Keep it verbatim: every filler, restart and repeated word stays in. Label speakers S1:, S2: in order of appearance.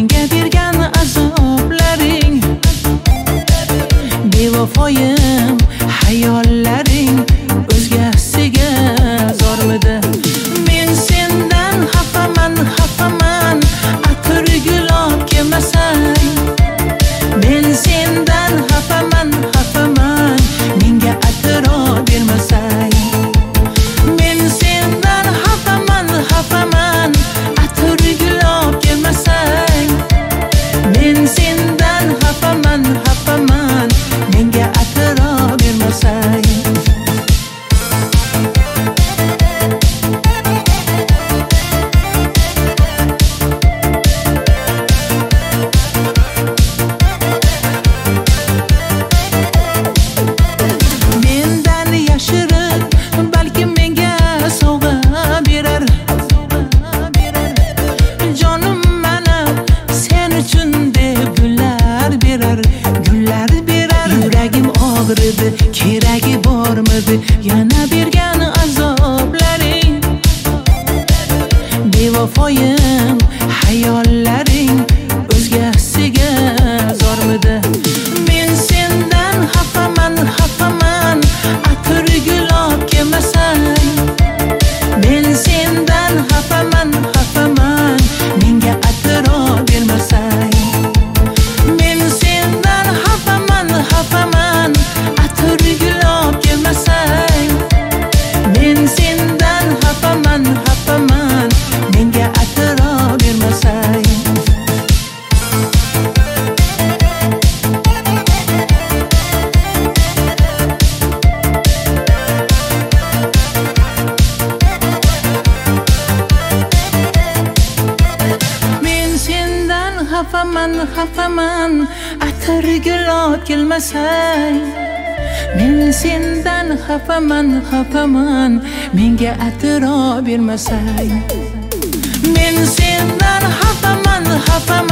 S1: menga bergan azoblaring, bevafoyim hayollaring o'zgasiga zormidi? Men sendan xafaman, xafaman, atir gulab kelmasang. Men sendan xafaman, xafaman, menga atiro bermasang. Men sendan xafaman, xafaman, atir gulab kelmasang. Men sendan xafaman, xafaman, menga atiro bermasang. Mendan yashirin balki menga sovg'a berar. Jonim mana sen uchun deb gullar berar, gullar berar. Yuragim og'ridi, keragi bormidi yana bergan azoblaring, bevafoyim hayollaring o'zgasiga zormidi? Men sendan xafaman, xafaman, atir gulab kelmasang. Men sendan xafaman, xafaman, menga atiro bermasang. Men sendan xafaman, xafaman, atir gulab kelmasang. Men sendan xafaman, xafaman, menga atiro bermasang. Men sendan xafaman, xafaman, atir gulab kelmasang. Men sendan xafaman, xafaman, menga atiro bermasang. Men sendan xafaman, xafaman,